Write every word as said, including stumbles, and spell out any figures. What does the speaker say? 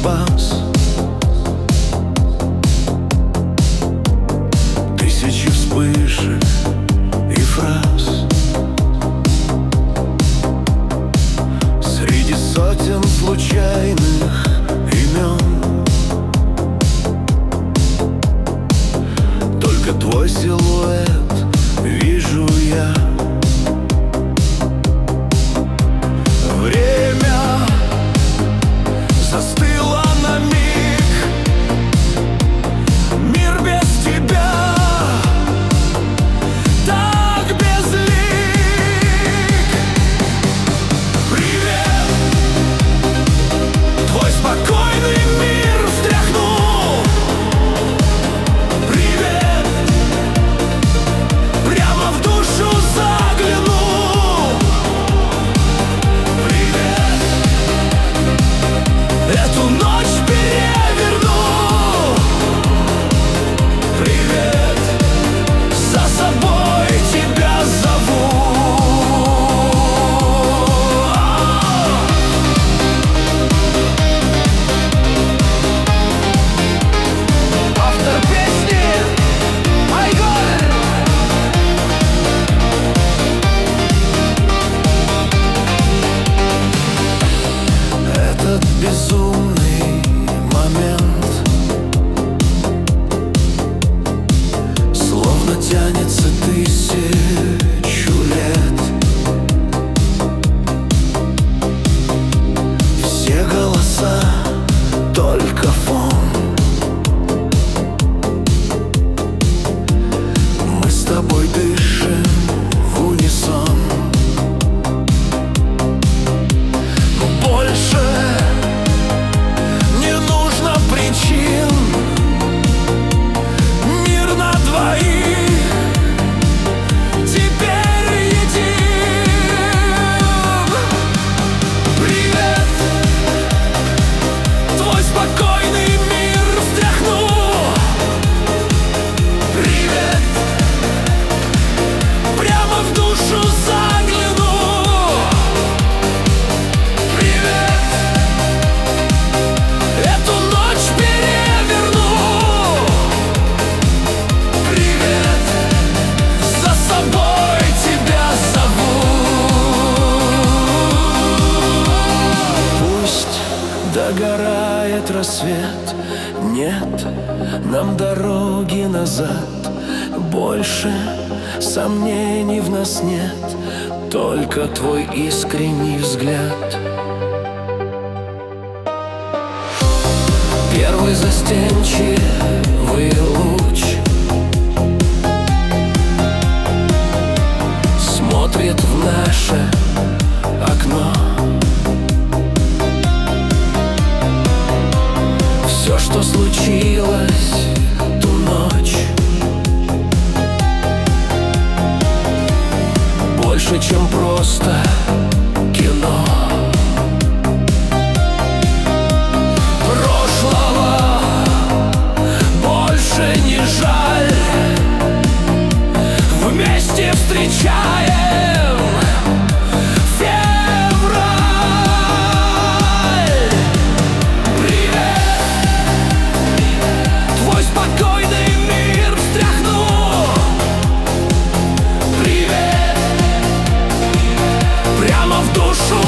спас. Тысячи вспышек и фраз среди сотен случайных имен. Только твой силуэт вижу я. Время застыло на миг. Мир без тебя так безлик. Привет, твой спокойный мир встряхнул. Привет, прямо в душу заглянул. Привет, эту ночь переверну. Привет, за собой тебя зову. Автор песни Айгон. Этот безумный момент словно тянется тысячу лет. Все голоса только фон. Мы с тобой дышим в унисон. Больше не нужно причин. Мир на двоих теперь един. Привет, твой спокойный мир встряхнул. Привет, прямо в душу заглянул. Привет, эту ночь переверну. Привет, за собой тебя зову. Пусть догорает рассвет, нет нам дороги назад. Больше сомнений в нас нет, только твой искренний взгляд. Первый застенчивый луч смотрит в наше окно. Все, что случилось ту ночь, больше, чем просто кино. Прошлого больше не жаль. Вместе встречаем февраль. Привет, твой спокойный мир встряхнул. Привет, прямо в душу